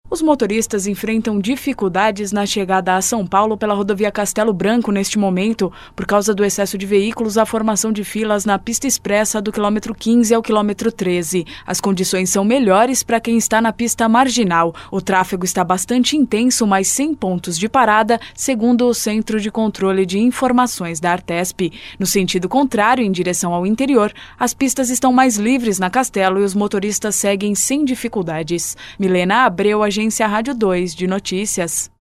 Os motoristas enfrentam dificuldades na chegada a São Paulo pela rodovia Castelo Branco neste momento, por causa do excesso de veículos, a formação de filas na pista expressa do quilômetro 15 ao quilômetro 13. As condições são melhores para quem está na pista marginal. O tráfego está bastante intenso, mas sem pontos de parada, segundo o Centro de Controle de Informações da Artesp. No sentido contrário, em direção ao interior, as pistas estão mais livres na Castelo e os motoristas seguem sem dificuldades. Milena Abreu, Agência Rádio 2 de Notícias.